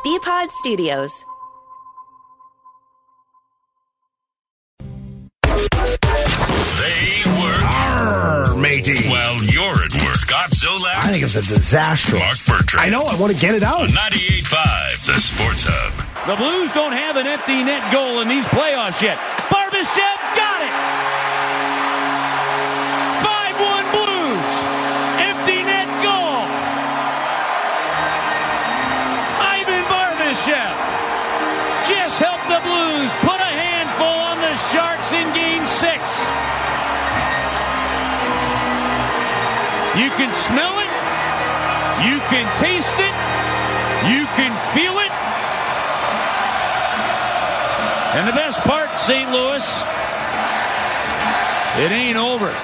BPod Studios. They work. Arr, matey. Well, you're at work. Scott Zolak. I think it's a disaster. Mark Bertrand. I know. I want to get it out. 98.5, the Sports Hub. The Blues don't have an empty net goal in these playoffs yet. Barbashev got it. 5-1 Blues. Empty net goal. Ivan Barbashev just helped the Blues put a handful on the Sharks in Game 6. You can smell it. You can taste it. You can feel it. And the best part, St. Louis, it ain't over.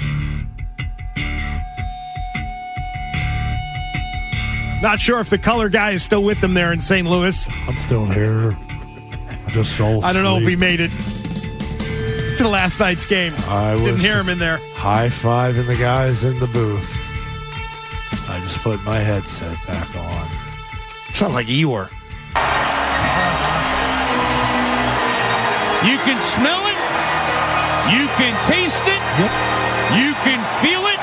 Not sure if the color guy is still with them there in St. Louis. I'm still here. I just fell asleep. I don't know if he made it to the last night's game. Didn't hear him in there. High-fiving the guys in the booth. I just put my headset back on. Sounds like Eeyore. You can smell it. You can taste it. Yep. You can feel it.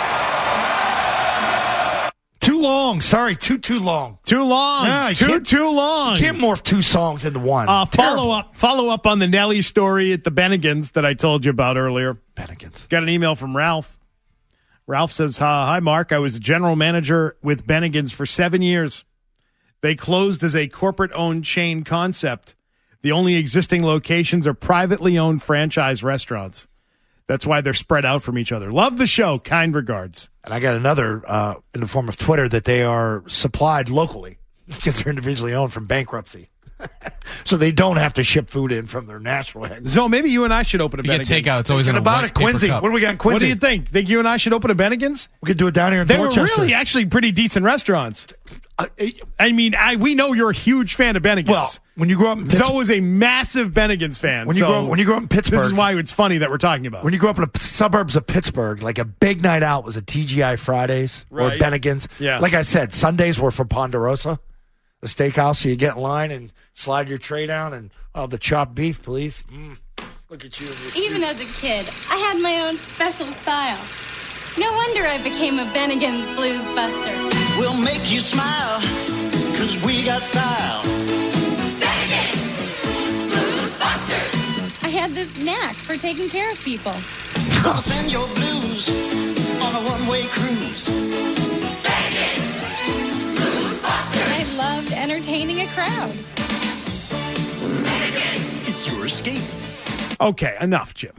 Too long. Sorry, too long. Too long. Yeah, too long. You can't morph two songs into one. Follow up on the Nelly story at the Bennigans that I told you about earlier. Bennigans. Got an email from Ralph. Ralph says, hi, Mark. I was a general manager with Bennigan's for 7 years. They closed as a corporate-owned chain concept. The only existing locations are privately owned franchise restaurants. That's why they're spread out from each other. Love the show. Kind regards. And I got another in the form of Twitter that they are supplied locally because they're individually owned from bankruptcy. So they don't have to ship food in from their natural headquarters. So maybe you and I should open a Bennigan's. You get takeout. It's always in a about white it, Quincy. paper cup. What do we got in Quincy? What do you think? Think you and I should open a Bennigan's? We could do it down here in They Dorchester. were really actually pretty decent restaurants. I mean, we know you're a huge fan of Bennigan's. Well, when you grow up in Zoe is a massive Bennigan's fan. when you grow up in Pittsburgh, this is why it's funny that we're talking about. when you grew up in the suburbs of Pittsburgh, like a big night out was a TGI Fridays or Right. Bennigan's. Yeah. Like I said, Sundays were for Ponderosa, the steakhouse. So you get in line and slide your tray down and, the chopped beef, please. Look at you. In your Even suit. as a kid, I had my own special style. No wonder I became a Bennigan's Blues Buster. We'll make you smile, 'cause we got style. Bennigan's Blues Busters. I had this knack for taking care of people. I'll send your blues on a one-way cruise. Bennigan's Blues Busters. I loved entertaining a crowd. Bennigan's, it's your escape. Okay, enough, Jim.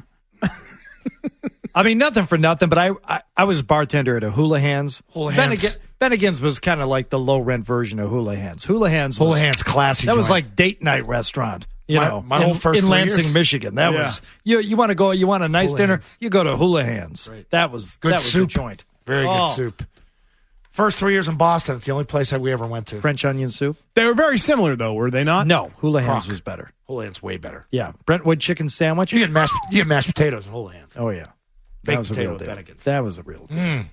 I mean, nothing for nothing, but I was a bartender at a Hula Hands. Bennigan's was kind of like the low-rent version of Hula Hands. Hula Hands classy. That was joint. like date night restaurant. My whole first in 3 Lansing, years. Michigan. That was you want to go. You want a nice Hula Dinner. Hands. You go to Hula Hands. Right. That was Good that was soup. the joint. Very good soup. First 3 years in Boston. It's the only place that we ever went to. French onion soup. They were very similar, though, were they not? No, Hula Hands Croc. was better. Hula Hands way better. Yeah, Brentwood chicken sandwich. You get mashed potatoes in Hula Hands. Oh yeah, Baked that was a potato real with deal. Bennigan's. That was a real deal.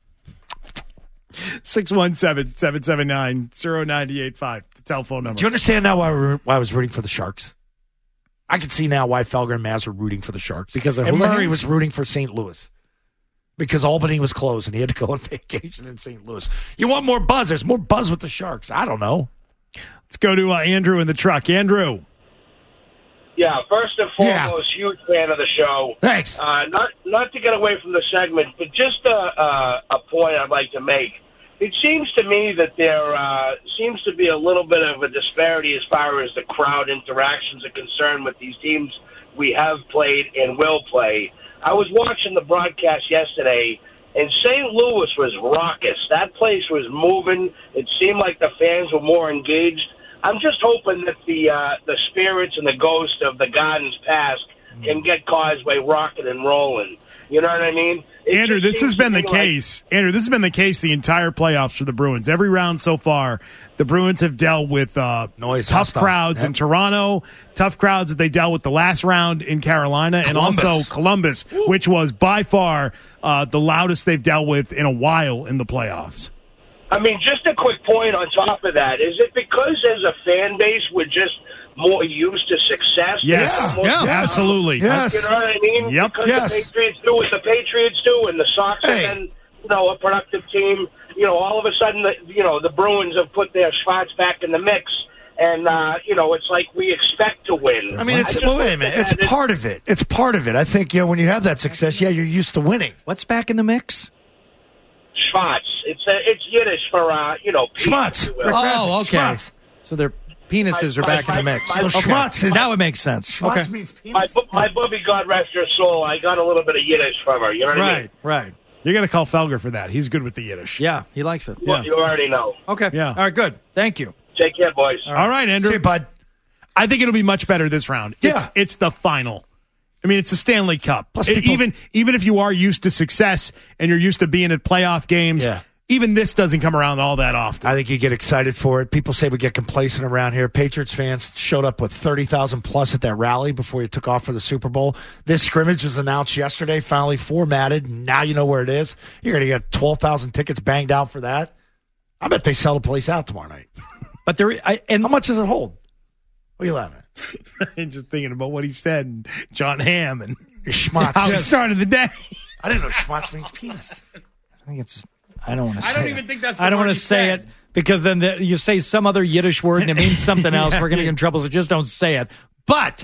617-779-0985, the telephone number. Do you understand now why I was rooting for the Sharks? I can see now why Felger and Maz were rooting for the Sharks. Because of and Hula Murray Hands? was rooting for St. Louis. Because Albany was closed and he had to go on vacation in St. Louis. You want more buzz? There's more buzz with the Sharks. I don't know. Let's go to Andrew in the truck. Andrew. Yeah, first and foremost, huge fan of the show. Thanks. Not to get away from the segment, but just a point I'd like to make. It seems to me that there seems to be a little bit of a disparity as far as the crowd interactions are concerned with these teams we have played and will play. I was watching the broadcast yesterday, and St. Louis was raucous. That place was moving. It seemed like the fans were more engaged. I'm just hoping that the spirits and the ghost of the Gardens past can get Causeway rocking and rolling. You know what I mean? Andrew, this has been the case. Andrew, this has been the case the entire playoffs for the Bruins. Every round so far, the Bruins have dealt with tough crowds in Toronto, tough crowds that they dealt with the last round in Carolina, and also Columbus, which was by far the loudest they've dealt with in a while in the playoffs. I mean, just a quick point on top of that. Is it because as a fan base we're just more used to success? Yes. Yeah. Absolutely. Yes. You know what I mean? Yep. Because Yes. the Patriots do what the Patriots do, and the Sox Hey. have been, a productive team. All of a sudden, the Bruins have put their spots back in the mix. And, it's like we expect to win. I mean, wait a minute. It's part of it. It's part of it. I think, when you have that success, you're used to winning. What's back in the mix? Schmatz. It's Yiddish for, Schmatz. peace, if you will. Oh, okay. Schmatz. So their penises are back in the mix. So Okay. schmatz is- Now it makes sense. Schmatz Okay. means My penis. bubby, God rest her soul, I got a little bit of Yiddish from her. You know what I mean? Right. You're going to call Felger for that. He's good with the Yiddish. Yeah, he likes it. Well, you already know. Okay. Yeah. All right, good. Thank you. Take care, boys. All right, Andrew. See you, bud. I think it'll be much better this round. It's the final. I mean, it's the Stanley Cup. Plus people- Even if you are used to success and you're used to being at playoff games, even this doesn't come around all that often. I think you get excited for it. People say we get complacent around here. Patriots fans showed up with 30,000 plus at that rally before you took off for the Super Bowl. This scrimmage was announced yesterday, finally formatted. Now you know where it is. You're going to get 12,000 tickets banged out for that. I bet they sell the place out tomorrow night. But How much does it hold? What are you laughing at? Just thinking about what he said, and John Hamm, and Schmatz. how he started the day. I didn't know schmatz means penis. I think it's. I don't want to say. I don't it. even think that's the I don't word want he to say said. it because then you say some other Yiddish word and it means something else. We're going to get in trouble, so just don't say it. But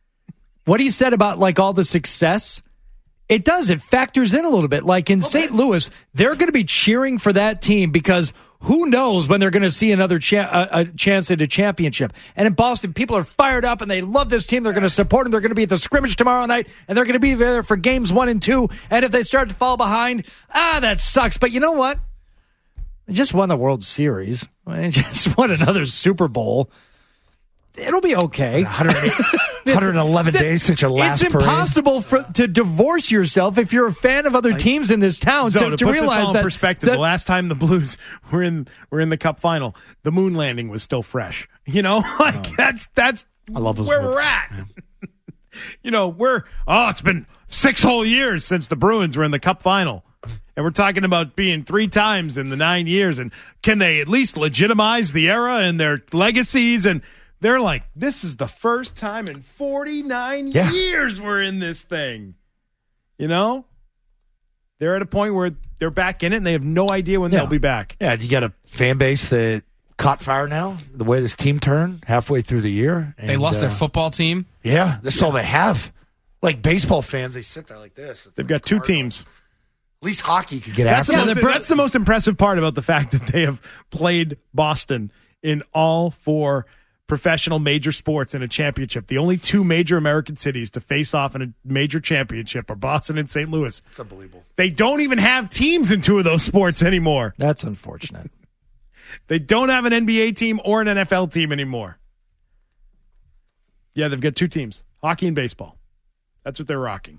what he said about like all the success, it factors in a little bit. Like in St. Louis, they're going to be cheering for that team because who knows when they're going to see another a chance at a championship. And in Boston, people are fired up and they love this team. They're going to support them. They're going to be at the scrimmage tomorrow night, and they're going to be there for games 1 and 2. And if they start to fall behind, that sucks. But you know what? They just won the World Series. They just won another Super Bowl. It'll be okay. 111 days since your last It's parade. impossible to divorce yourself if you're a fan of other teams in this town So to put realize this all that in perspective, the last time the Blues were in the Cup final, the moon landing was still fresh. That's I love those where movies. we're at. It's been 6 whole years since the Bruins were in the Cup final. And we're talking about being 3 times in the 9 years. And can they at least legitimize the era and their legacies? And they're like, this is the first time in 49 years we're in this thing. They're at a point where they're back in it and they have no idea when they'll be back. Yeah, you got a fan base that caught fire now, the way this team turned halfway through the year. And, they lost their football team. Yeah, this is all they have. Like baseball fans, they sit there like this. They've got 2 teams. At least hockey could get That's after it. that's the most impressive part about the fact that they have played Boston in all 4 professional major sports in a championship. The only 2 major American cities to face off in a major championship are Boston and St. Louis. It's unbelievable. They don't even have teams in 2 of those sports anymore. That's unfortunate. They don't have an NBA team or an NFL team anymore. Yeah, they've got 2 teams, hockey and baseball. That's what they're rocking.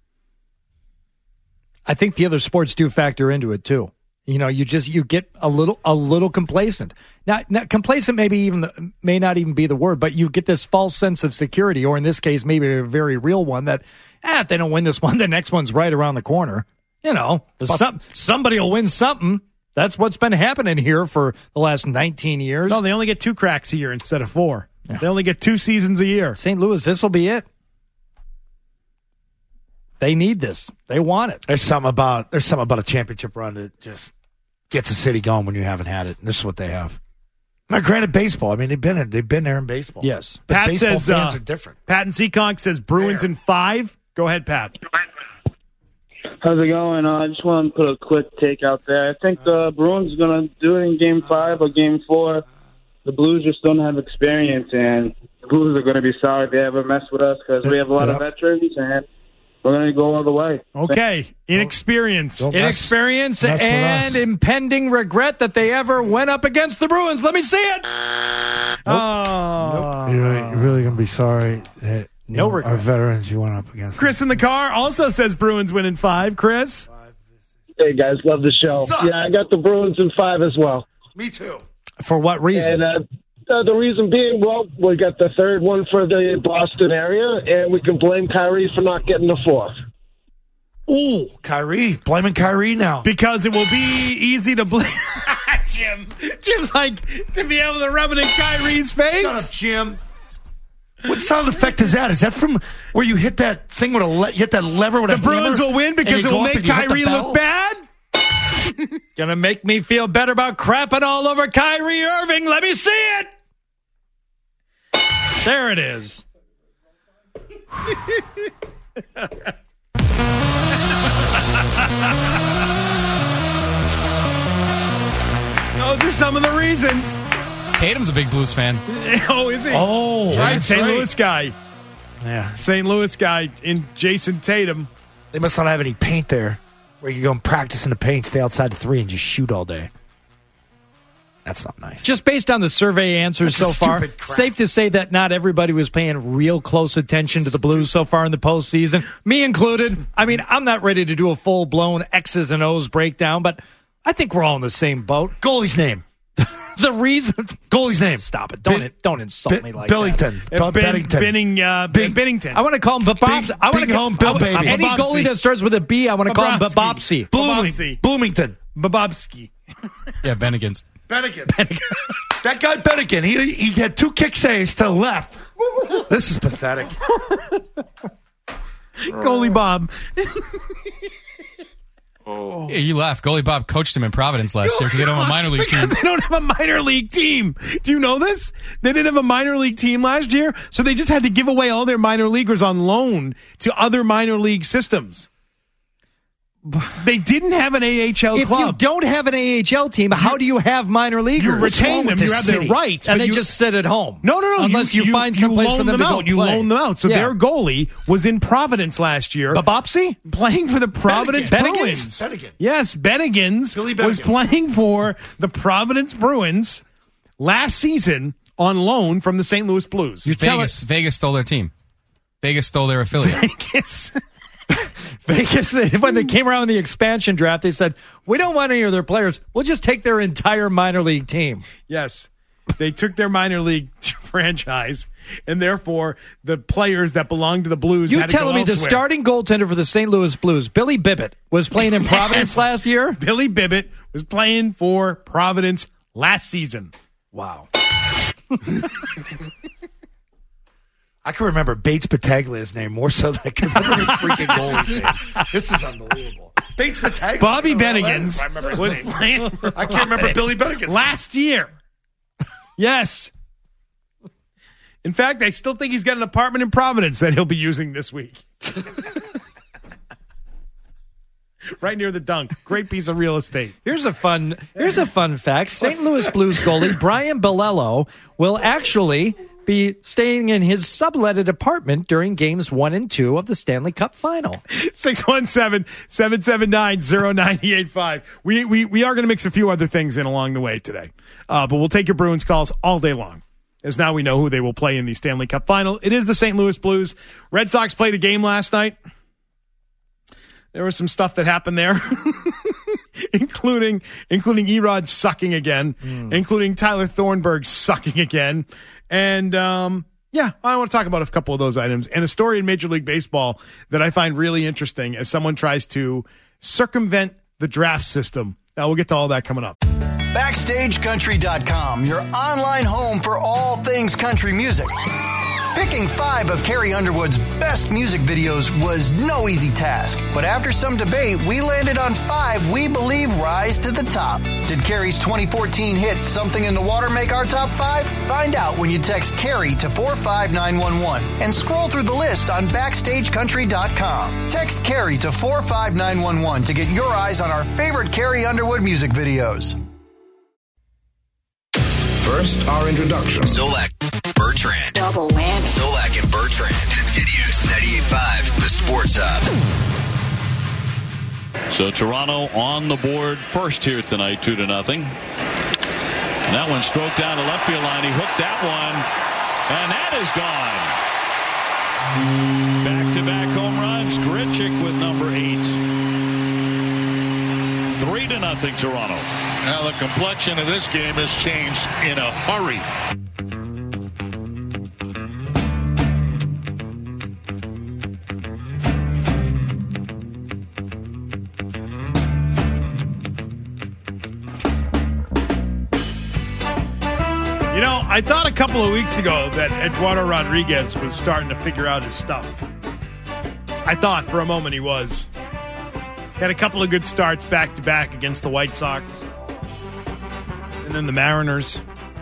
I think the other sports do factor into it too. You get a little complacent. Now complacent may not even be the word, but you get this false sense of security, or in this case, maybe a very real one that, if they don't win this one, the next one's right around the corner. Somebody will win something. That's what's been happening here for the last 19 years. No, they only get 2 cracks a year instead of 4. Yeah. They only get 2 seasons a year. St. Louis, this will be it. They need this. They want it. There's something about a championship run that just gets a city going when you haven't had it. And this is what they have. Now, granted, baseball. I mean, they've been there in baseball. Yes, but Pat baseball says fans are different. Pat and Seekonk says Bruins in 5. Go ahead, Pat. How's it going? I just want to put a quick take out there. I think the Bruins are going to do it in Game 5 or Game 4. The Blues just don't have experience, and the Blues are going to be sorry if they ever mess with us because we have a lot of veterans, and we're going to go all the way. Okay. Inexperience. Inexperience and impending regret that they ever went up against the Bruins. Let me see it. Oh. You're really going to be sorry that regret. our veterans you went up against. Chris in the car also says Bruins win in 5. Chris? Hey, guys. Love the show. Yeah, I got the Bruins in 5 as well. Me too. For what reason? And the reason being, well, we got the 3rd one for the Boston area, and we can blame Kyrie for not getting the 4th. Ooh, Kyrie. Blaming Kyrie now. Because it will be easy to blame. Jim. Jim's like, to be able to rub it in Kyrie's face. Shut up, Jim. What sound effect is that? Is that from where you hit that thing with you hit that lever with the Bruins will win because it will make Kyrie look bad? Gonna make me feel better about crapping all over Kyrie Irving. Let me see it. There it is. Those are some of the reasons. Tatum's a big Blues fan. Oh, is he? Oh, right. that's St. right. Louis guy. Yeah. St. Louis guy in Jason Tatum. They must not have any paint there where you go and practice in the paint, stay outside the 3, and just shoot all day. That's not nice. Just based on the survey answers so far, safe to say that not everybody was paying real close attention to the Blues so far in the postseason, me included. I mean, I'm not ready to do a full-blown X's and O's breakdown, but I think we're all in the same boat. Goalie's name. The reason. Goalie's name. Stop it. Don't insult me like Billington. that. Bennington. I want to call him Babopsy. I want to home Bill Baby. Any goalie that starts with a B, I want to call him Babopsy. Bloomington. Babovsky. Yeah, Bennigan's. Bennigan. That guy Bennigan, he had 2 kick saves to the left. This is pathetic. Goalie Bob. Yeah, you laugh. Goalie Bob coached him in Providence last year because they don't have a minor league team. Because they don't have a minor league team. Do you know this? They didn't have a minor league team last year, so they just had to give away all their minor leaguers on loan to other minor league systems. They didn't have an AHL If club. you don't have an AHL team, how do you have minor leaguers? You retain them. You have their rights. And but they you just sit at home. No. Unless you find someplace for them to go You play. loan them out. So Yeah. their goalie was in Providence last year. Babopsy? Playing for the Providence Bruins. Bennigan. Yes, Bennigan's was playing for the Providence Bruins last season on loan from the St. Louis Blues. Vegas stole their team. Vegas stole their affiliate. Vegas, when they came around in the expansion draft, they said, we don't want any of their players. We'll just take their entire minor league team. Yes. They took their minor league franchise, and therefore the players that belonged to the Blues You had to go telling me the elsewhere. starting goaltender for the St. Louis Blues, Billy Bibbett, was playing in Providence last year? Billy Bibbett was playing for Providence last season. Wow. I can remember Bates Battaglia's name more so than I can remember the freaking goalie's name. This is unbelievable. Bates Battaglia. Bobby Bennigan's was name. playing for I can't remember Providence Billy Bennigan's last year. Yes. In fact, I still think he's got an apartment in Providence that he'll be using this week. Right near the dunk. Great piece of real estate. Here's a fun fact. St. Louis Blues goalie Brian Bolello will actually be staying in his subletted apartment during games 1 and 2 of the Stanley Cup Final. 617-779-0985. We are going to mix a few other things in along the way today. But we'll take your Bruins calls all day long, as now we know who they will play in the Stanley Cup Final. It is the St. Louis Blues. Red Sox played a game last night. There was some stuff that happened there, including Erod sucking again, including Tyler Thornburg sucking again. And, I want to talk about a couple of those items and a story in Major League Baseball that I find really interesting as someone tries to circumvent the draft system. Now, we'll get to all that coming up. BackstageCountry.com, your online home for all things country music. Picking 5 of Carrie Underwood's best music videos was no easy task, but after some debate, we landed on 5 we believe rise to the top. Did Carrie's 2014 hit Something in the Water make our top 5? Find out when you text Carrie to 45911 and scroll through the list on BackstageCountry.com. Text Carrie to 45911 to get your eyes on our favorite Carrie Underwood music videos. First, our introduction. Zolak, Bertrand. Double whammy. Zolak and Bertrand. Continues 98.5, the Sports Hub. So Toronto on the board first here tonight, 2-0. That one stroked down the left field line. He hooked that one, and that is gone. Back-to-back home runs. Grichuk with number 8. 3-0 Toronto. Now the complexion of this game has changed in a hurry. You know, I thought a couple of weeks ago that Eduardo Rodriguez was starting to figure out his stuff. I thought for a moment he was. Had a couple of good starts back-to-back against the White Sox. And then the Mariners.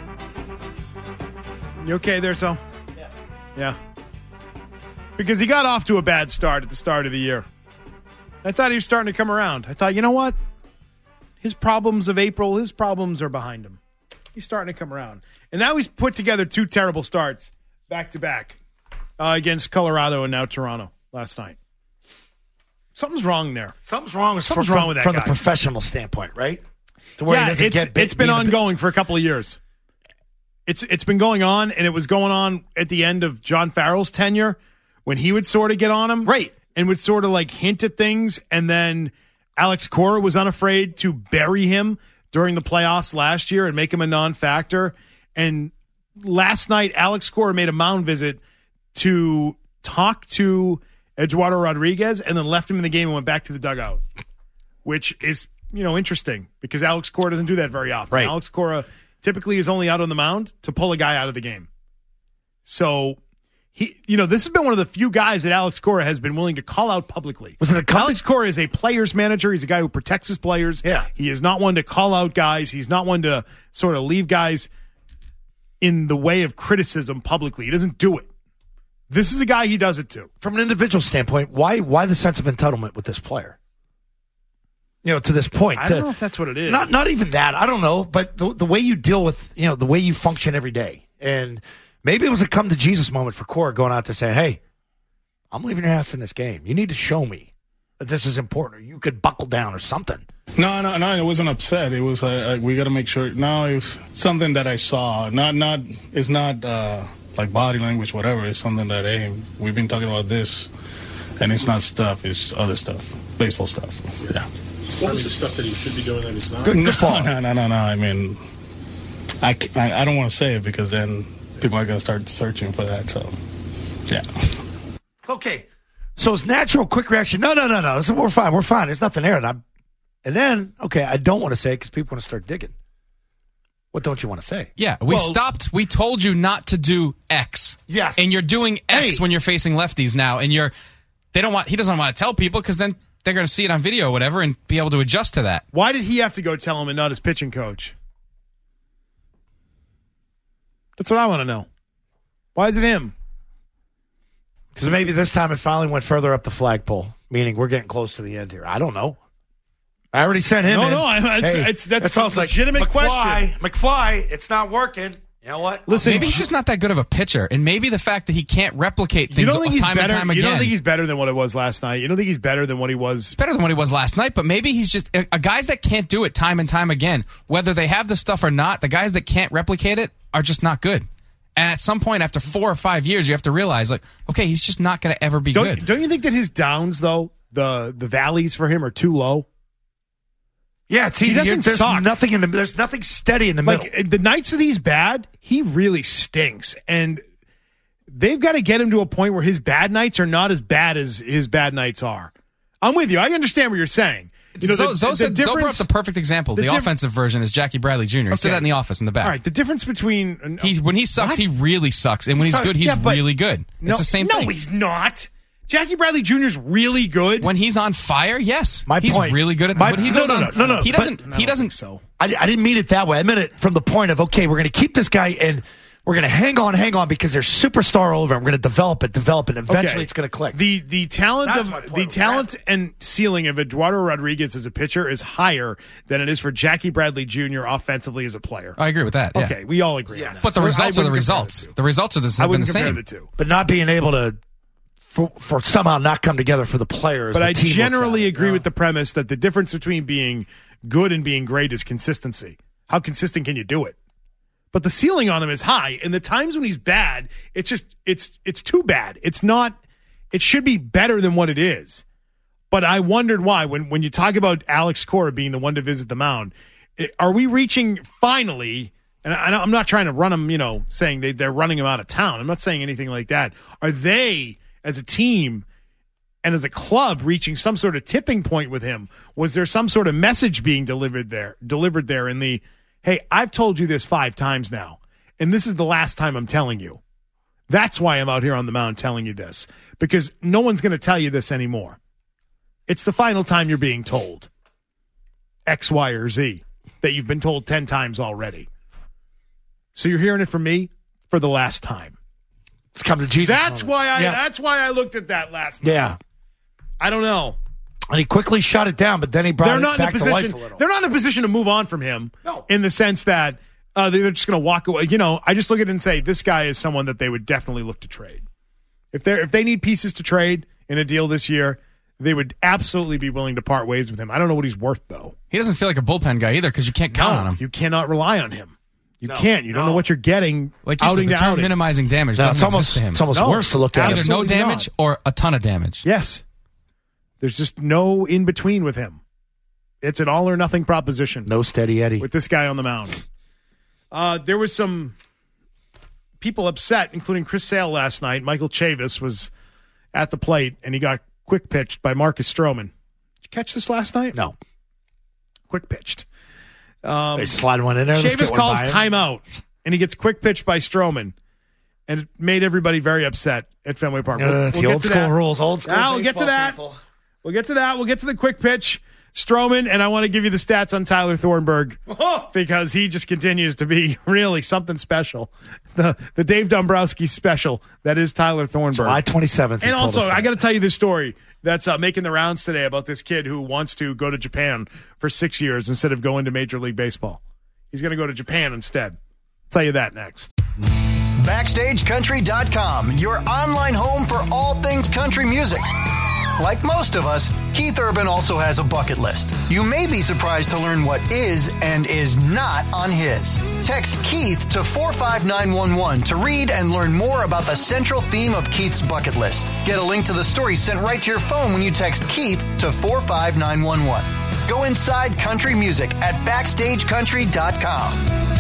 You okay there, so? Yeah. Because he got off to a bad start at the start of the year. I thought he was starting to come around. I thought, you know what? His problems of April, his problems are behind him. He's starting to come around. And now he's put together 2 terrible starts back-to-back against Colorado and now Toronto last night. Something's wrong there. Something's wrong with that from guy. the professional standpoint, right? To where he doesn't get it's been ongoing for a couple of years. It's been going on, and it was going on at the end of John Farrell's tenure when he would sort of get on him. Right. And would sort of like hint at things, and then Alex Cora was unafraid to bury him during the playoffs last year and make him a non-factor. And last night, Alex Cora made a mound visit to talk to Eduardo Rodriguez and then left him in the game and went back to the dugout, which is, interesting because Alex Cora doesn't do that very often. Right. Alex Cora typically is only out on the mound to pull a guy out of the game. So this has been one of the few guys that Alex Cora has been willing to call out publicly. Alex Cora is a player's manager. He's a guy who protects his players. Yeah. He is not one to call out guys. He's not one to sort of leave guys in the way of criticism publicly. He doesn't do it. This is a guy he does it to. From an individual standpoint, why the sense of entitlement with this player? To this point. I don't know if that's what it is. Not even that. I don't know. But the way you deal with, the way you function every day. And maybe it was a come to Jesus moment for Cora going out there saying, hey, I'm leaving your ass in this game. You need to show me that this is important, or you could buckle down or something. No, it wasn't upset. It was we got to make sure. No, it was something that I saw. It's not like body language, whatever. It's something that, hey, we've been talking about this, and it's not stuff. It's other stuff, baseball stuff. Yeah. What was the stuff that he should be doing that he's not? No. I mean, I don't want to say it because then people are going to start searching for that. So, yeah. Okay. So his natural quick reaction, no. So we're fine. There's nothing there. And then, I don't want to say it because people want to start digging. What don't you want to say? Yeah, we told you not to do X. Yes. And you're doing X when you're facing lefties now. And he doesn't want to tell people because then they're going to see it on video or whatever and be able to adjust to that. Why did he have to go tell him and not his pitching coach? That's what I want to know. Why is it him? Because maybe this time it finally went further up the flagpole, meaning we're getting close to the end here. I don't know. I already sent him in. That's a legitimate question. McFly, it's not working. You know what? Listen, maybe he's just not that good of a pitcher, and maybe the fact that he can't replicate things time and time again. You don't think he's better than what it was last night? You don't think he's better than what he was? He's better than what he was last night, but maybe he's just a guys that can't do it time and time again, whether they have the stuff or not. The guys that can't replicate it are just not good. And at some point, after 4 or 5 years, you have to realize, okay, he's just not going to ever be good. Don't you think that his downs, though, the valleys for him are too low? Yeah, there's nothing steady in the middle. The nights that he's bad, he really stinks. And they've got to get him to a point where his bad nights are not as bad as his bad nights are. I'm with you. I understand what you're saying. Zoe brought up the perfect example. The offensive version is Jackie Bradley Jr. He said that in the office in the back. All right, the difference between... when he sucks, he really sucks. And when he's good, he's really good. It's the same thing. No, he's not. Jackie Bradley Jr. is really good. When he's on fire, yes. He's really good at that. He doesn't. So I didn't mean it that way. I meant it from the point of, okay, we're going to keep this guy and we're going to hang on because they're superstar all over. And we're going to develop it, and eventually it's going to click. The talent and ceiling of Eduardo Rodriguez as a pitcher is higher than it is for Jackie Bradley Jr. offensively as a player. I agree with that. Yeah. Okay, we all agree on that. But the results are the results. The results have been the same. The two. But not being able to for somehow not come together for the players. But I generally agree with the premise that the difference between being good and being great is consistency. How consistent can you do it? But the ceiling on him is high, and the times when he's bad, it's too bad. It's not. It should be better than what it is. But I wondered why when you talk about Alex Cora being the one to visit the mound, are we reaching finally? And I'm not trying to run him, saying they're running him out of town. I'm not saying anything like that. Are they, as a team and as a club, reaching some sort of tipping point with him? Was there some sort of message being delivered there in the, hey, I've told you this 5 times now, and this is the last time I'm telling you. That's why I'm out here on the mound telling you this, because no one's going to tell you this anymore. It's the final time you're being told X, Y, or Z that you've been told 10 times already. So you're hearing it from me for the last time. It's come to Jesus. That's why I looked at that last night. Yeah. I don't know. And he quickly shut it down, but then he brought it back to life a little. They're not in a position to move on from him in the sense that they're just going to walk away. You know, I just look at it and say, this guy is someone that they would definitely look to trade. If they need pieces to trade in a deal this year, they would absolutely be willing to part ways with him. I don't know what he's worth, though. He doesn't feel like a bullpen guy either because you can't count on him. You cannot rely on him. You can't. You don't know what you're getting. Like you said, the term minimizing damage doesn't exist to him. It's almost worse to look at. It's either no damage or a ton of damage. Yes. There's just no in between with him. It's an all or nothing proposition. No steady Eddie. With this guy on the mound. There was some people upset, including Chris Sale last night. Michael Chavis was at the plate, and he got quick pitched by Marcus Stroman. Did you catch this last night? No. Quick pitched. They slide one in there. Chavis calls timeout, and he gets quick pitched by Stroman, and it made everybody very upset at Fenway Park. It's the old school rules. Old school. We'll get to that. People. We'll get to that. We'll get to the quick pitch. Stroman, and I want to give you the stats on Tyler Thornburg because he just continues to be really something special. The Dave Dombrowski special that is Tyler Thornburg. July 27th. And also, I got to tell you this story that's making the rounds today about this kid who wants to go to Japan for 6 years instead of going to Major League Baseball. He's going to go to Japan instead. I'll tell you that next. BackstageCountry.com, your online home for all things country music. Like most of us, Keith Urban also has a bucket list. You may be surprised to learn what is and is not on his. Text Keith to 45911 to read and learn more about the central theme of Keith's bucket list. Get a link to the story sent right to your phone when you text Keith to 45911. Go inside country music at BackstageCountry.com.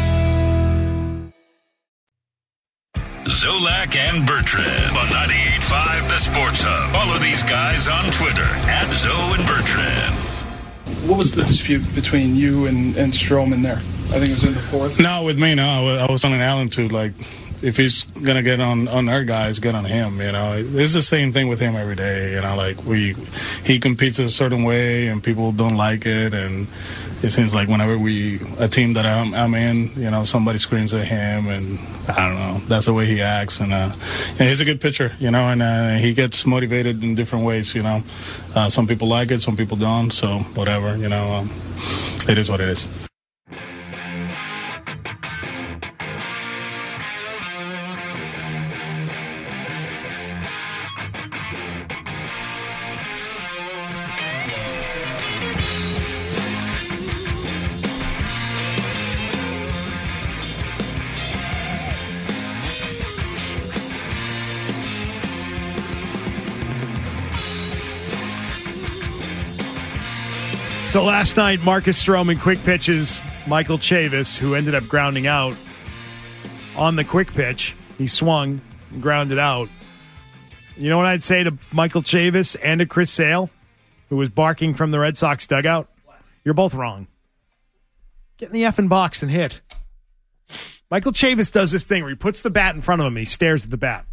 Zolak and Bertrand on 98.5 The Sports Hub. Follow these guys on Twitter at Zo and Bertrand. What was the dispute between you and Stroman there? I think it was in the fourth. No, with me, no. I was telling Alan to, like, if he's going to get on our guys, get on him, you know. It's the same thing with him every day, you know. Like, he competes a certain way, and people don't like it, and it seems like whenever a team that I'm in, you know, somebody screams at him, and I don't know, that's the way he acts, and he's a good pitcher, you know, and he gets motivated in different ways, you know. Some people like it, some people don't, so whatever, you know, it is what it is. So last night, Marcus Stroman quick pitches Michael Chavis, who ended up grounding out on the quick pitch. He swung and grounded out. You know what I'd say to Michael Chavis and to Chris Sale, who was barking from the Red Sox dugout? You're both wrong. Get in the effing box and hit. Michael Chavis does this thing where he puts the bat in front of him and he stares at the bat.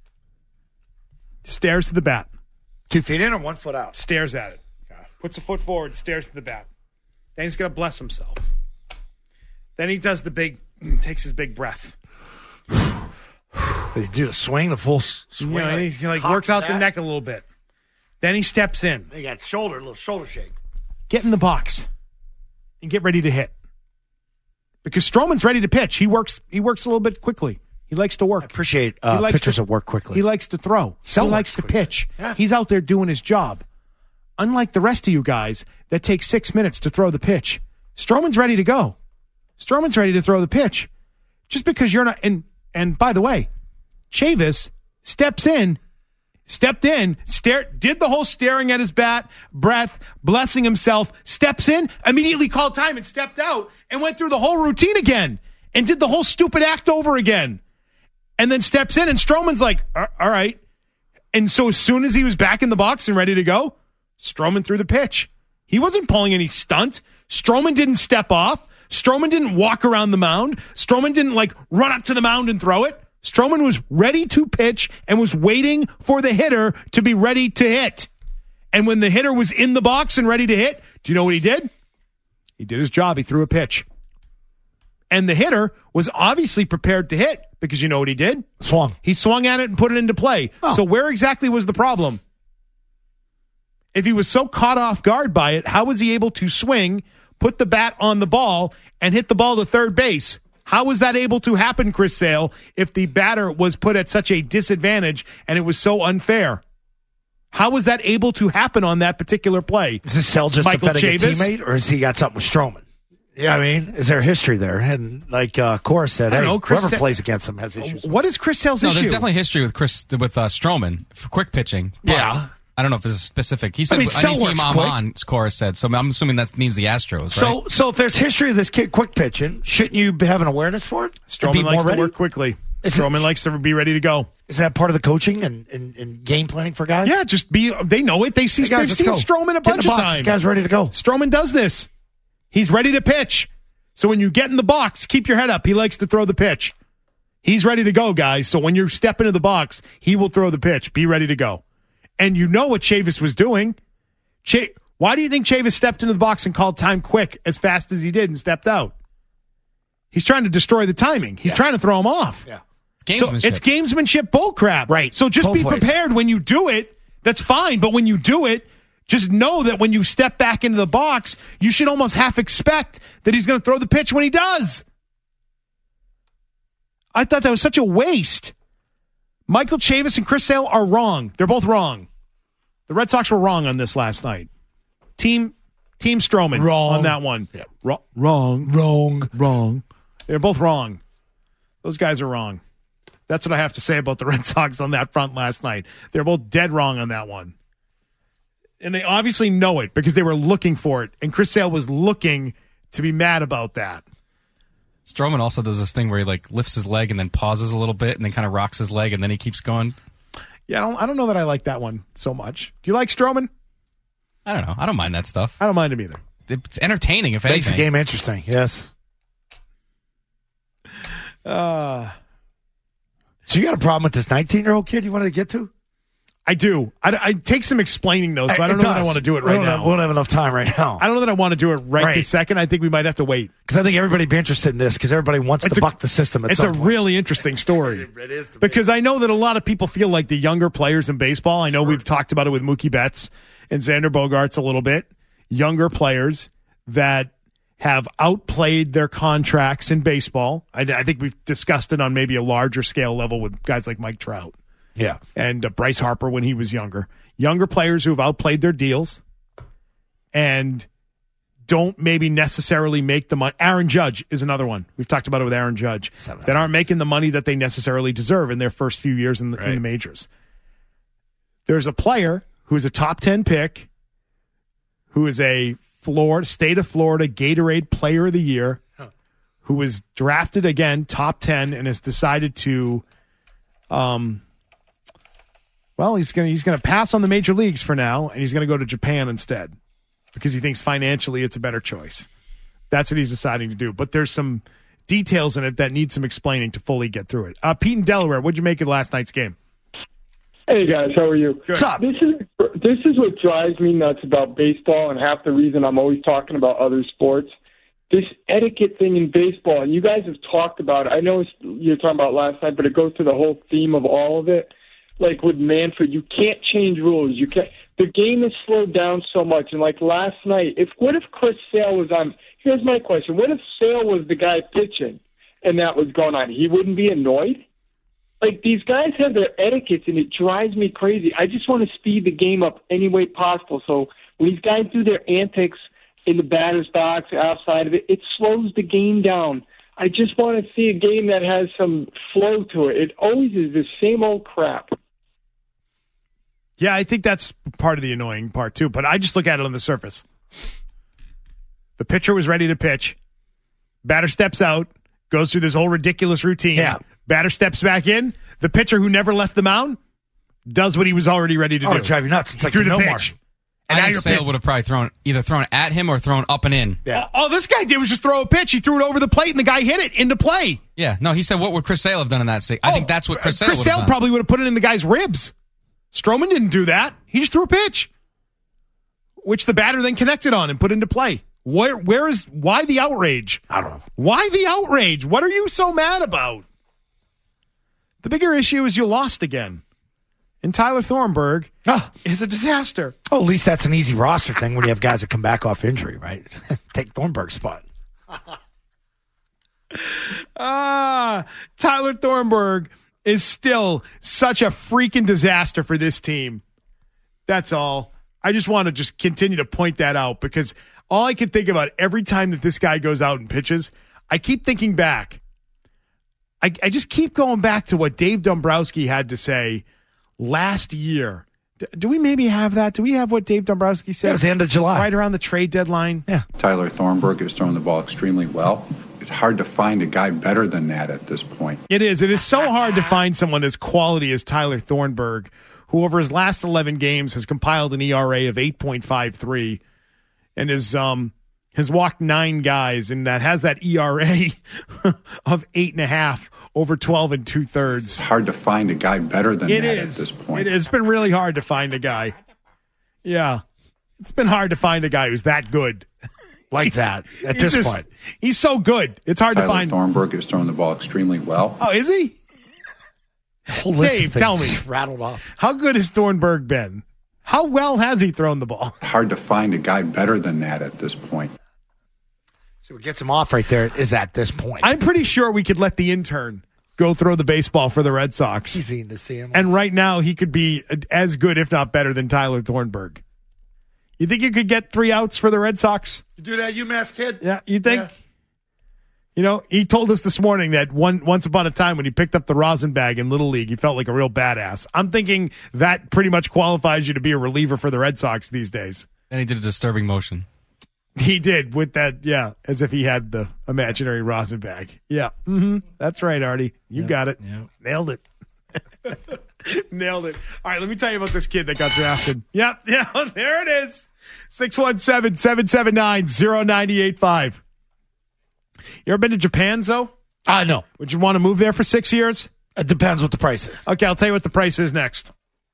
Stares at the bat. 2 feet in or 1 foot out? Stares at it. Puts a foot forward, stares at the bat. Then he's going to bless himself. Then he does takes his big breath. They do a swing, the full swing. You know, he like works out the neck a little bit. Then he steps in. He got a little shoulder shake. Get in the box and get ready to hit. Because Stroman's ready to pitch. He works a little bit quickly. He likes to work. I appreciate pitchers that work quickly. He likes to throw. He likes to pitch. Yeah. He's out there doing his job. Unlike the rest of you guys that take 6 minutes to throw the pitch, Stroman's ready to go. Stroman's ready to throw the pitch. Just because you're not... And by the way, Chavis stepped in, did the whole staring at his bat, breath, blessing himself, steps in, immediately called time and stepped out and went through the whole routine again and did the whole stupid act over again. And then steps in and Stroman's like, all right. And so as soon as he was back in the box and ready to go, Stroman threw the pitch. He wasn't pulling any stunt. Stroman didn't step off. Stroman didn't walk around the mound. Stroman didn't run up to the mound and throw it. Stroman was ready to pitch and was waiting for the hitter to be ready to hit. And when the hitter was in the box and ready to hit, do you know what he did? He did his job. He threw a pitch. And the hitter was obviously prepared to hit because you know what he did? Swung. He swung at it and put it into play. Oh. So where exactly was the problem? If he was so caught off guard by it, how was he able to swing, put the bat on the ball, and hit the ball to third base? How was that able to happen, Chris Sale, if the batter was put at such a disadvantage and it was so unfair? How was that able to happen on that particular play? Is this Sale just defending a teammate, or has he got something with Stroman? Yeah, I mean, is there a history there? And like Cora said, whoever plays against him has issues. What is Chris Sale's issue? No, there's definitely history with Stroman for quick pitching. Yeah. I don't know if this is specific. He said, I need team on, Cora said. So I'm assuming that means the Astros, right? So if there's history of this kid quick pitching, shouldn't you have an awareness for it? Stroman likes to work quickly. Stroman likes to be ready to go. Is that part of the coaching and game planning for guys? Yeah, they know it. They've seen Stroman a bunch of times. This guy's ready to go. Stroman does this. He's ready to pitch. So when you get in the box, keep your head up. He likes to throw the pitch. He's ready to go, guys. So when you step into the box, he will throw the pitch. Be ready to go. And you know what Chavis was doing. Why do you think Chavis stepped into the box and called time quick as fast as he did and stepped out? He's trying to destroy the timing. He's trying to throw him off. Yeah. Gamesmanship. So it's gamesmanship bullcrap. Right. So just be prepared when you do it. That's fine. But when you do it, just know that when you step back into the box, you should almost half expect that he's going to throw the pitch when he does. I thought that was such a waste. Michael Chavis and Chris Sale are wrong. They're both wrong. The Red Sox were wrong on this last night. Team Stroman wrong on that one. Yeah. Wrong. They're both wrong. Those guys are wrong. That's what I have to say about the Red Sox on that front last night. They're both dead wrong on that one. And they obviously know it because they were looking for it. And Chris Sale was looking to be mad about that. Stroman also does this thing where he lifts his leg and then pauses a little bit and then kind of rocks his leg and then he keeps going. Yeah, I don't know that I like that one so much. Do you like Stroman? I don't know. I don't mind that stuff. I don't mind him either. It's entertaining, if anything. Makes the game interesting, yes. So you got a problem with this 19-year-old kid you wanted to get to? I do. I take some explaining, though, so I don't know that I want to do it right now. We don't have enough time right now. I don't know that I want to do it right this second. I think we might have to wait. Because I think everybody would be interested in this because everybody wants to buck the system at some point. It's a really interesting story. It is to me. Because I know that a lot of people feel like the younger players in baseball, I know we've talked about it with Mookie Betts and Xander Bogaerts a little bit, younger players that have outplayed their contracts in baseball. I think we've discussed it on maybe a larger scale level with guys like Mike Trout. Yeah. And Bryce Harper when he was younger. Younger players who have outplayed their deals and don't maybe necessarily make the money. Aaron Judge is another one. We've talked about it with Aaron Judge. That aren't making the money that they necessarily deserve in their first few years in the majors. There's a player who's a top 10 pick who is a state of Florida Gatorade Player of the Year who was drafted again top 10 and has decided to he's going to pass on the major leagues for now, and he's going to go to Japan instead because he thinks financially it's a better choice. That's what he's deciding to do. But there's some details in it that need some explaining to fully get through it. Pete in Delaware, what'd you make of last night's game? Hey, guys, how are you? Good. What's up? This is what drives me nuts about baseball and half the reason I'm always talking about other sports. This etiquette thing in baseball, and you guys have talked about it. I know you're talking about last night, but it goes to the whole theme of all of it. Like with Manfred, you can't change rules. You can't. The game has slowed down so much. And like last night, what if Chris Sale was on? Here's my question: what if Sale was the guy pitching, and that was going on? He wouldn't be annoyed. Like these guys have their etiquettes, and it drives me crazy. I just want to speed the game up any way possible. So when these guys do their antics in the batter's box, outside of it, it slows the game down. I just want to see a game that has some flow to it. It always is the same old crap. Yeah, I think that's part of the annoying part, too. But I just look at it on the surface. The pitcher was ready to pitch. Batter steps out, goes through this whole ridiculous routine. Yeah. Batter steps back in. The pitcher who never left the mound does what he was already ready to do. It'll drive you nuts. It's like threw the the no pitch. And I now think you're Sale would have probably either thrown at him or thrown up and in. Yeah. All this guy did was just throw a pitch. He threw it over the plate, and the guy hit it into play. Yeah. No, he said, what would Chris Sale have done in that? I think that's what Chris Sale would have done. Probably would have put it in the guy's ribs. Stroman didn't do that. He just threw a pitch, which the batter then connected on and put into play. Why the outrage? I don't know. Why the outrage? What are you so mad about? The bigger issue is you lost again. And Tyler Thornburg is a disaster. Oh, at least that's an easy roster thing when you have guys that come back off injury, right? Take Thornburg's spot. Tyler Thornburg is still such a freaking disaster for this team. That's all. I just want to continue to point that out because all I can think about every time that this guy goes out and pitches, I keep thinking back. I just keep going back to what Dave Dombrowski had to say last year. Do we maybe have that? Do we have what Dave Dombrowski said? Yeah, it was the end of July. Right around the trade deadline. Yeah. Tyler Thornburg is throwing the ball extremely well. It's hard to find a guy better than that at this point. It is. It is so hard to find someone as quality as Tyler Thornburg, who over his last 11 games has compiled an ERA of 8.53 and has walked 9 guys, and that has that ERA of 8.5 over 12 2/3. It's hard to find a guy better than that at this point. It's been really hard to find a guy. Yeah. It's been hard to find a guy who's that good. Like that at this point. He's so good. It's hard to find. Tyler Thornburg is throwing the ball extremely well. Oh, is he? Dave, tell me. Rattled off. How good has Thornburg been? How well has he thrown the ball? Hard to find a guy better than that at this point. So what gets him off right there is at this point. I'm pretty sure we could let the intern go throw the baseball for the Red Sox. Easy to see him. And right now he could be as good, if not better, than Tyler Thornburg. You think you could get 3 outs for the Red Sox? You do that, UMass kid? Yeah, you think? Yeah. You know, he told us this morning that once upon a time when he picked up the rosin bag in Little League, he felt like a real badass. I'm thinking that pretty much qualifies you to be a reliever for the Red Sox these days. And he did a disturbing motion. He did with that, yeah, as if he had the imaginary rosin bag. Yeah, that's right, Artie. You got it. Yep. Nailed it. Nailed it. All right, let me tell you about this kid that got drafted. Yep, yeah, there it is. 617-779-0985. You ever been to Japan, Zoe? No. Would you want to move there for 6 years? It depends what the price is. Okay, I'll tell you what the price is next.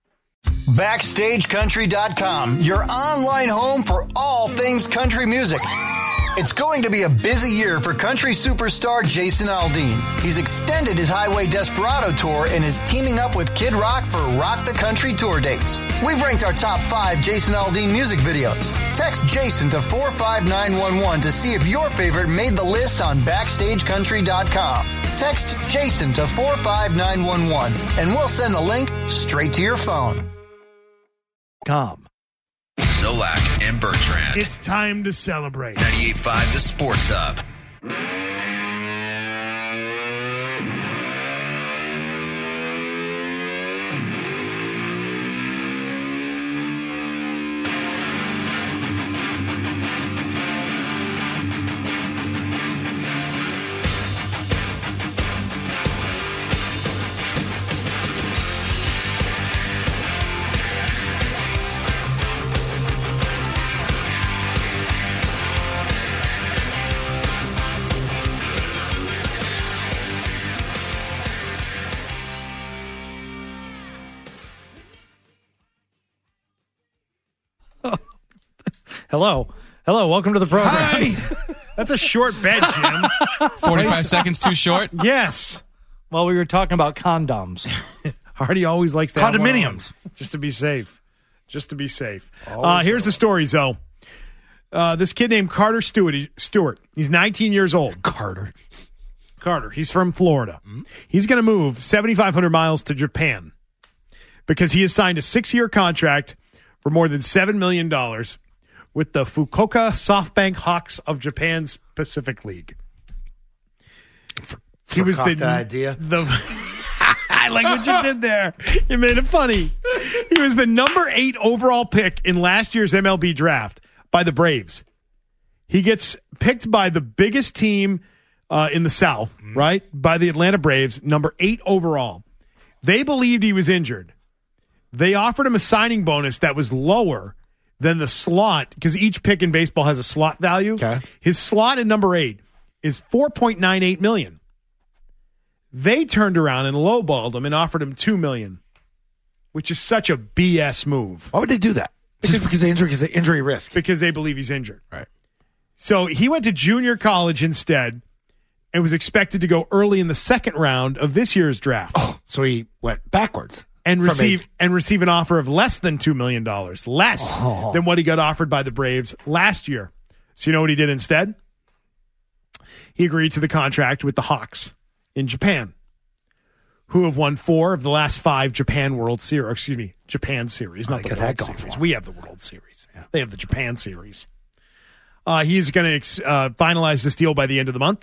BackstageCountry.com, your online home for all things country music. It's going to be a busy year for country superstar Jason Aldean. He's extended his Highway Desperado tour and is teaming up with Kid Rock for Rock the Country tour dates. We've ranked our top 5 Jason Aldean music videos. Text Jason to 45911 to see if your favorite made the list on BackstageCountry.com. Text Jason to 45911 and we'll send the link straight to your phone. Zolak and Bertrand. It's time to celebrate. 98.5 The Sports Hub. Hello. Welcome to the program. Hi. That's a short bed, Jim. 45 seconds too short? Yes. Well, we were talking about condoms. Hardy always likes to have one Condominiums. on, just to be safe. Here's the story, Zoe. This kid named Carter Stewart. He's 19 years old. Carter. He's from Florida. He's going to move 7,500 miles to Japan because he has signed a 6-year contract for more than $7 million with the Fukuoka SoftBank Hawks of Japan's Pacific League. He was the idea. I like what you did there. You made it funny. He was the number 8 overall pick in last year's MLB draft by the Braves. He gets picked by the biggest team in the South, right? By the Atlanta Braves, number 8 overall. They believed he was injured. They offered him a signing bonus that was lower then the slot, because each pick in baseball has a slot value. Okay. His slot at number 8 is $4.98 million. They turned around and lowballed him and offered him $2 million, which is such a BS move. Why would they do that? Just because the injury risk. Because they believe he's injured. Right. So he went to junior college instead and was expected to go early in the second round of this year's draft. Oh, so he went backwards. And receive an offer of less than $2 million, less than what he got offered by the Braves last year. So you know what he did instead? He agreed to the contract with the Hawks in Japan, who have won 4 of the last 5 Japan Series, not the World Series. We have the World Series. Yeah. They have the Japan Series. He's going to finalize this deal by the end of the month.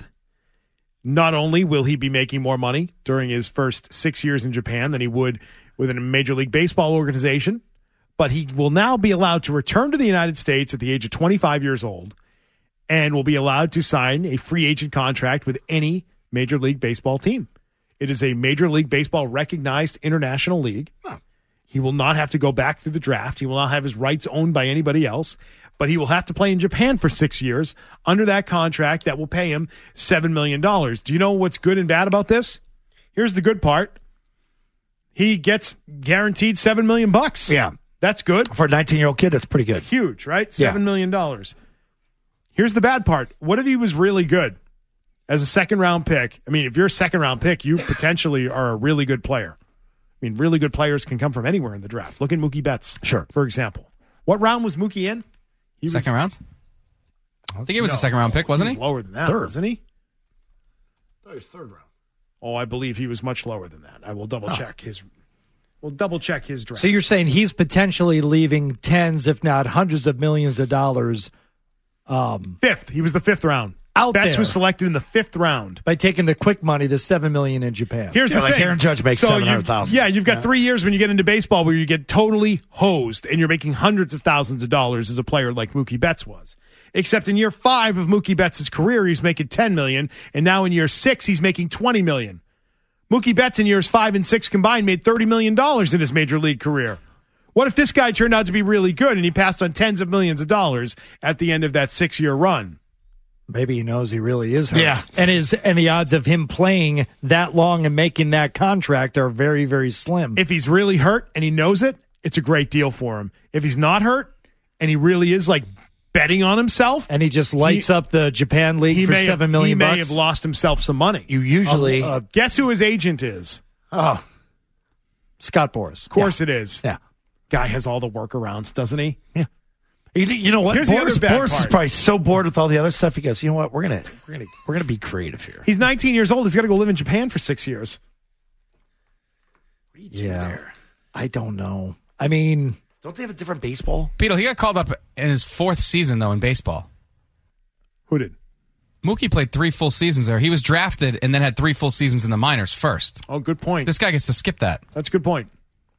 Not only will he be making more money during his first 6 years in Japan than he would with a Major League Baseball organization, but he will now be allowed to return to the United States at the age of 25 years old and will be allowed to sign a free agent contract with any Major League Baseball team. It is a Major League Baseball recognized international league. Huh. He will not have to go back through the draft. He will not have his rights owned by anybody else, but he will have to play in Japan for 6 years under that contract that will pay him $7 million. Do you know what's good and bad about this? Here's the good part. He gets guaranteed $7 million. Yeah. That's good. For a 19-year-old kid, that's pretty good. Huge, right? $7 million. Here's the bad part. What if he was really good as a second-round pick? I mean, if you're a second-round pick, you potentially are a really good player. I mean, really good players can come from anywhere in the draft. Look at Mookie Betts, for example. What round was Mookie in? Second round? I think he was a second-round pick, wasn't he? Lower than that, wasn't he? That was third round. Oh, I believe he was much lower than that. I will double-check his... We'll double-check his draft. So you're saying he's potentially leaving tens, if not hundreds of millions of dollars. Fifth. He was the 5th round. Betts was selected in the 5th round. By taking the quick money, the $7 million in Japan. Here's the thing. Like Aaron Judge makes $700,000. Yeah, you've got 3 years when you get into baseball where you get totally hosed and you're making hundreds of thousands of dollars as a player like Mookie Betts was. Except in year 5 of Mookie Betts' career, he's making $10 million, and now in year 6, he's making $20 million. Mookie Betts in years 5 and 6 combined made $30 million in his major league career. What if this guy turned out to be really good and he passed on tens of millions of dollars at the end of that 6-year run? Maybe he knows he really is hurt. Yeah. And the odds of him playing that long and making that contract are very, very slim. If he's really hurt and he knows it, it's a great deal for him. If he's not hurt and he really is like betting on himself, and he just lights up the Japan League for $7 million, he may have lost himself some money. You usually guess who his agent is? Oh, Scott Boras. Of course it is. Yeah, guy has all the workarounds, doesn't he? Yeah. You know what? Here's Boras is probably so bored with all the other stuff. He goes, you know what? We're gonna be creative here. He's 19 years old. He's got to go live in Japan for 6 years. What are you doing there? I don't know. I mean, don't they have a different baseball? Peter, he got called up in his 4th season, though, in baseball. Who did? Mookie played 3 full seasons there. He was drafted and then had 3 full seasons in the minors first. Oh, good point. This guy gets to skip that. That's a good point.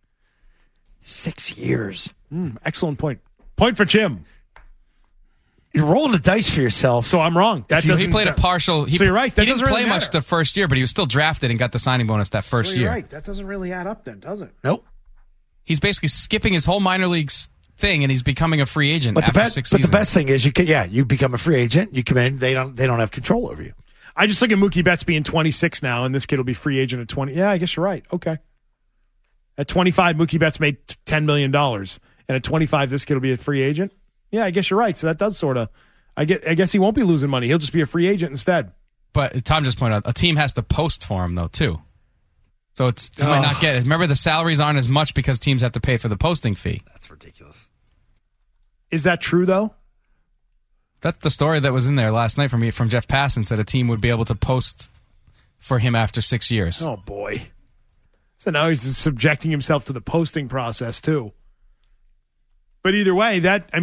6 years. Excellent point. Point for Jim. You're rolling the dice for yourself. So I'm wrong. He played a partial. So you're right. That he didn't doesn't play really much matter. the first year, but he was still drafted and got the signing bonus that first you're year. Right. That doesn't really add up then, does it? Nope. He's basically skipping his whole minor leagues thing, and he's becoming a free agent after 6 seasons. But the best thing is, you become a free agent. You come in. They don't have control over you. I just look at Mookie Betts being 26 now, and this kid will be free agent at 20. Yeah, I guess you're right. Okay. At 25, Mookie Betts made $10 million, and at 25, this kid will be a free agent. Yeah, I guess you're right. So that does sort of. I guess he won't be losing money. He'll just be a free agent instead. But Tom just pointed out a team has to post for him though too. So he might not get it. Remember, the salaries aren't as much because teams have to pay for the posting fee. That's ridiculous. Is that true though? That's the story that was in there last night from Jeff Passan. Said a team would be able to post for him after 6 years. Oh boy! So now he's subjecting himself to the posting process too. But either way,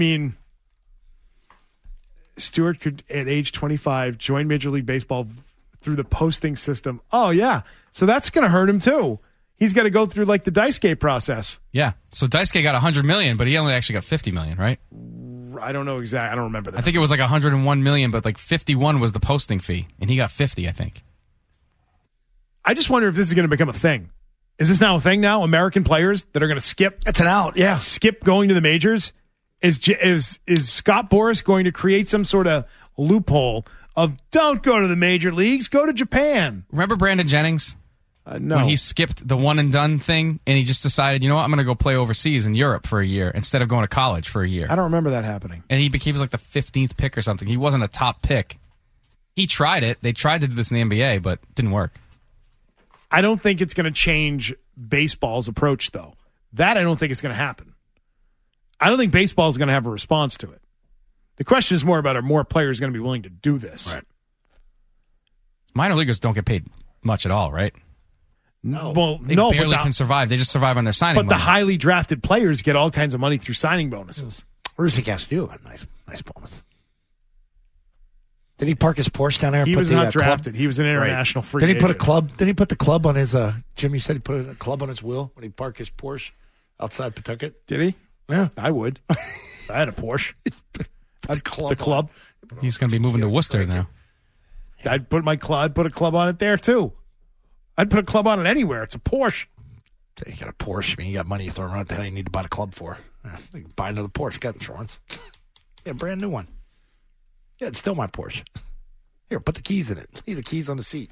Stewart could, at age 25, join Major League Baseball through the posting system. Oh, yeah. So that's going to hurt him, too. He's got to go through, like, the Daisuke process. Yeah. So Daisuke got $100 million, but he only actually got $50 million, right? I don't know exactly. I don't remember that. I think it was like $101 million, but like 51 was the posting fee, and he got 50, I think. I just wonder if this is going to become a thing. Is this now a thing now? American players that are going to skip? It's an out, yeah. Skip going to the majors Is Scott Boras going to create some sort of loophole of don't go to the major leagues, go to Japan? Remember Brandon Jennings? No. When he skipped the one and done thing and he just decided, you know what, I'm going to go play overseas in Europe for a year instead of going to college for a year. I don't remember that happening. And he was like the 15th pick or something. He wasn't a top pick. He tried it. They tried to do this in the NBA, but it didn't work. I don't think it's going to change baseball's approach, though. That I don't think is going to happen. I don't think baseball is going to have a response to it. The question is more about are more players going to be willing to do this? Right. Minor leaguers don't get paid much at all, right? No. Well, they no, barely can survive. They just survive on their signing But money. the highly drafted players get all kinds of money through signing bonuses. Rusty Castillo had nice bonus. Did he park his Porsche down there? And He put was the, not drafted. Club? He was an international free Did he put a agent. club? Did he put the club on his? Jim, you said he put a club on his wheel when he parked his Porsche outside Pawtucket. Did he? Yeah, I would. I had a Porsche. The club. He's going to be moving to Worcester now. I'd put a club on it there too. I'd put a club on it anywhere. It's a Porsche. So you got a Porsche. I mean, you got money you throw around. What the hell you need to buy the club for? Yeah, you can buy another Porsche. Got insurance. Yeah, brand new one. Yeah, it's still my Porsche. Here, put the keys in it. Leave the keys on the seat.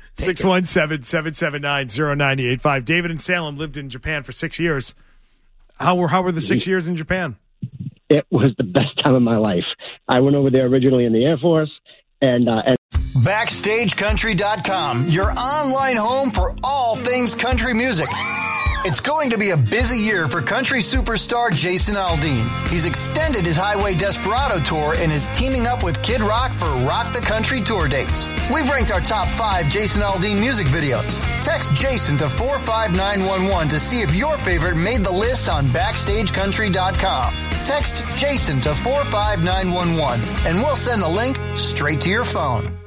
617-779-0985. David in Salem lived in Japan for 6 years. How were the 6 years in Japan? It was the best time of my life. I went over there originally in the Air Force, and BackstageCountry.com, your online home for all things country music. It's going to be a busy year for country superstar Jason Aldean. He's extended his Highway Desperado tour and is teaming up with Kid Rock for Rock the Country tour dates. We've ranked our top 5 Jason Aldean music videos. Text Jason to 45911 to see if your favorite made the list on BackstageCountry.com. Text Jason to 45911 and we'll send the link straight to your phone.